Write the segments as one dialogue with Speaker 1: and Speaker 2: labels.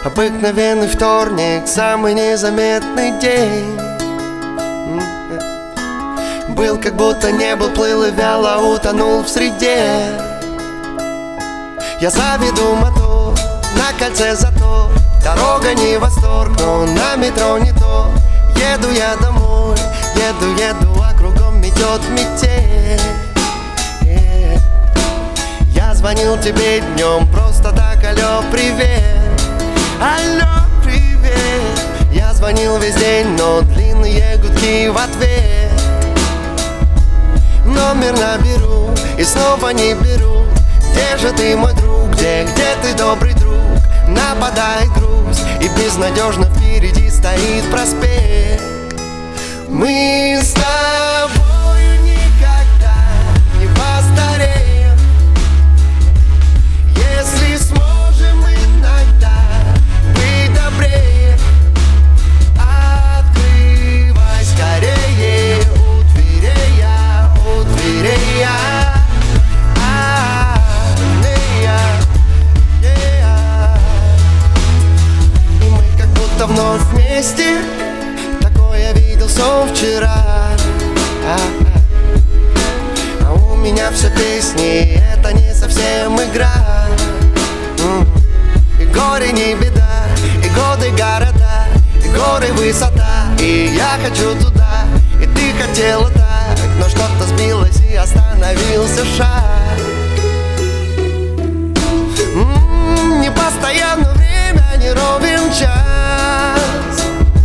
Speaker 1: Обыкновенный вторник, самый незаметный день. Был как будто не был, плыл и вяло утонул в среде. Я заведу мотор, на кольце затор. Дорога не восторг, но на метро не то. Еду я домой, еду, а кругом метет метель. Я звонил тебе днем, просто так, алло, привет. Алло, привет. Я звонил весь день, но длинные гудки в ответ. Номер наберу и снова не беру. Где же ты, мой друг, где ты, добрый друг? Нападает грусть, и безнадежно впереди стоит проспект. Мы с тобою никогда не постареем, если сможем иногда быть добрее. Открывай скорее, у дверей я. И мы как будто вновь вместе. Такое видел сон вчера. А у меня все песни, это не совсем игра. И горе не беда, и годы города, и горы высота. И я хочу туда, и ты хотела так, но что-то сбилось и остановился шаг. Не постоянно время, не ровен час.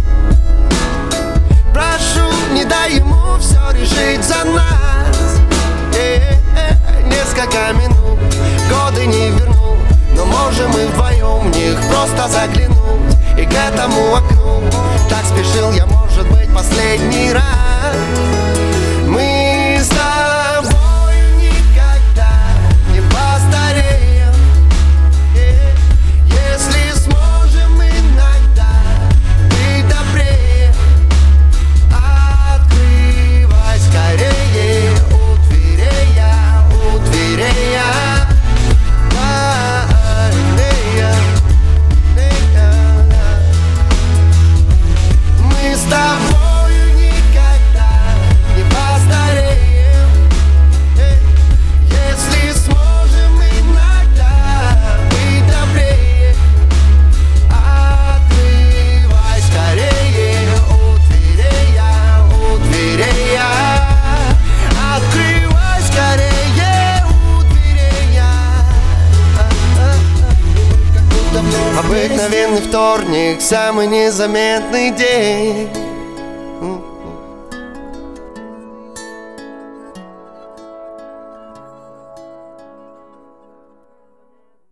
Speaker 1: Прошу, не дай ему все решить за нас. Несколько минут, годы не верну, но можем мы вдвоем в них просто заглянуть. И к этому окну так спешил я, может быть, последний раз. Мы с тобою никогда не постареем, если сможем иногда быть добрее. Открывай скорее, у дверей я. Мы с тобою никогда не постареем, если сможем иногда быть добрее. Открывай скорее, у дверей я. Открывай скорее, у дверей я. Обыкновенный вторник, самый незаметный день.